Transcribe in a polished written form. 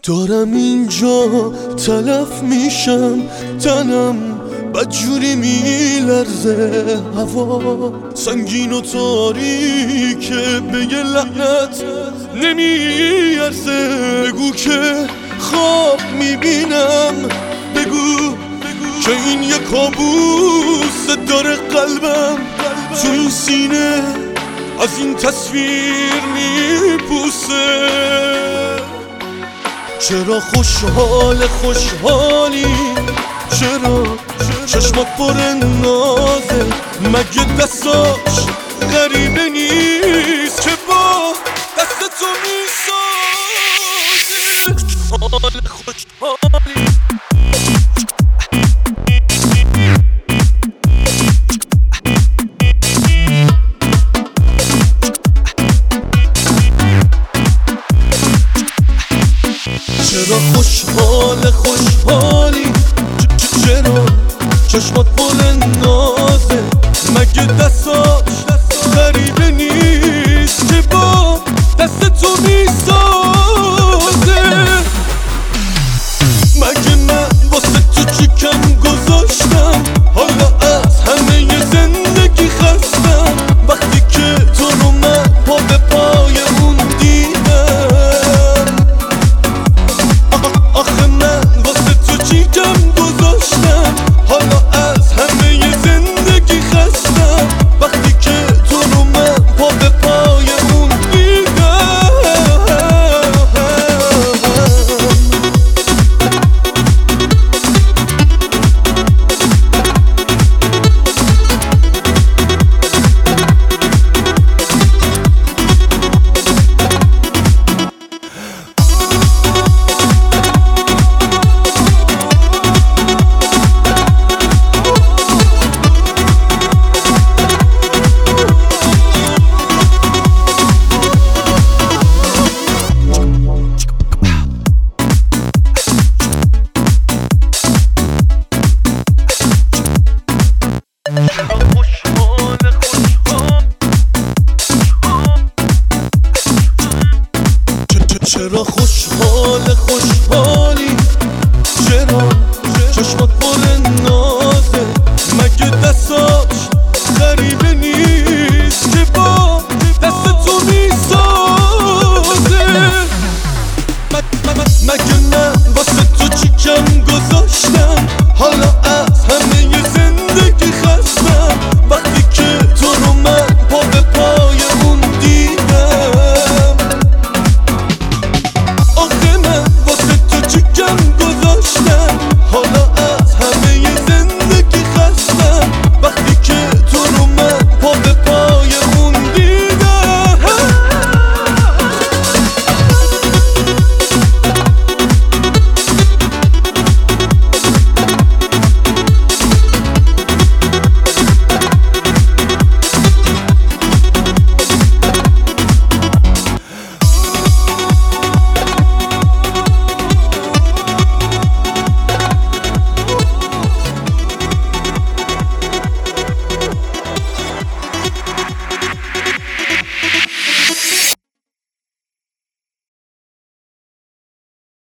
دارم اینجا تلف میشم، تنم بدجوری میلرزه، هوا سنگین و تاریکه، بگه لعنت نمیارزه. بگو که خواب میبینم، بگو که این یه کابوس داره قلبم تو این سینه از این تصویر میپوسه. چرا خوشحالی، چرا چشمات پر نازه، مگه دستاش غریبه نیست که با دست تو میسازه. خوشحالی چرا خوشحالی، چرا چشمات پر نازه، مگه دستاش غریبه نیست که با دست تو میسازه. مگه من واسه تو چی کم گذاشتم، حالا از همه زندگی خستم، وقتی که تو رو من پا به پای اون دیدم. آخه من واسه تو چی کم گذاشتم، حالا از همه زندگی خستم، وقتی که تو رو من پا به پای اون دیدم. چرا خوشحالی، چرا